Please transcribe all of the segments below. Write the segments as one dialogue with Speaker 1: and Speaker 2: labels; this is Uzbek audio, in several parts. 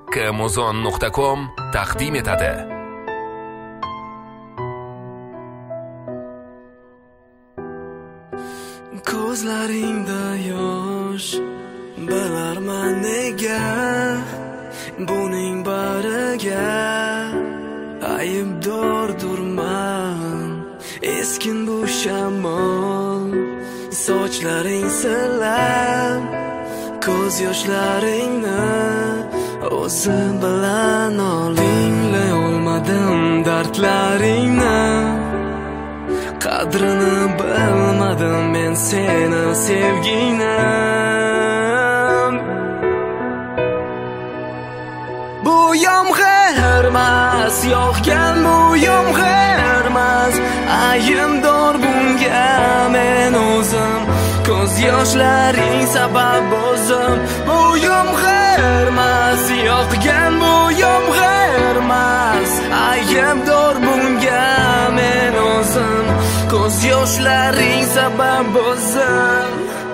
Speaker 1: kmuzon.com taqdim etadi.
Speaker 2: Ko'zlaringda yosh, bilarman nega buning bariga aybdordurman. Eskin bu shamol, sochlaring silab, ko'z yoshlaringni o'zim bilan olinglay olmadim dardlaringni. Qadrini bilmadim men seni sevgingni. Bu yomg'irmas, yog'gan bu yomg'irmas, ayimdor bunga men o'zim, ko'z yoshlaring sabab o'zim. Bu yomg'irmas, yog'gan bu yomg'irmas, ayimdor bunga men o'zim, ko'z yoshlaring sabab o'zim.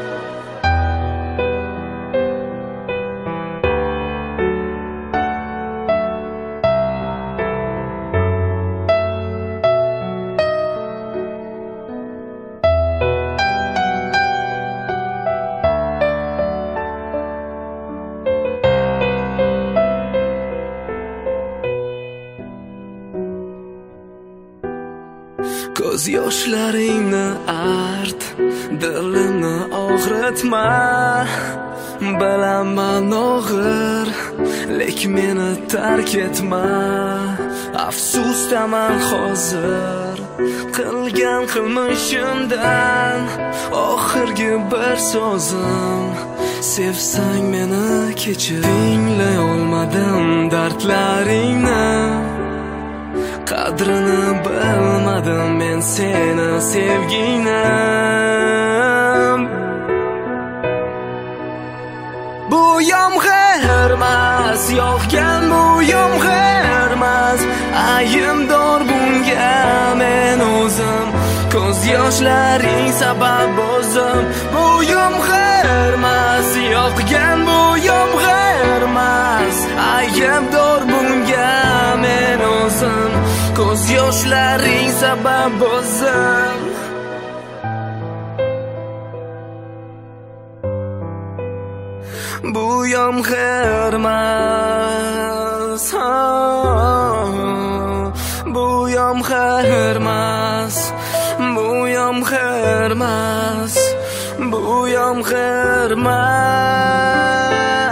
Speaker 2: Ko'z yoshlaringni art, dilimni og'ritma. Bilaman og'ir, lek meni tark etma. Afsusdaman hozir qilgan qilmishimdan, oxirgi bir so'zim, sevsang meni kechir. Tinglay olmadim dardlaringni, qadrini bilmadim men seni sevgingni. Bu yomg'irmas, yog'gan bu yomg'irmas, ayimdor bunga men o'zim, ko'z yoshlaring sabab o'zim. Bu yomg'irmas, yog'gan bu yomg'irmas, ayimdor bunga men o'zim, ko'z yoshlaring sabab o'zim. Bu yomg'irmas, bu yomg'irmas, bu yomg'irmas, bu yomg'irmas.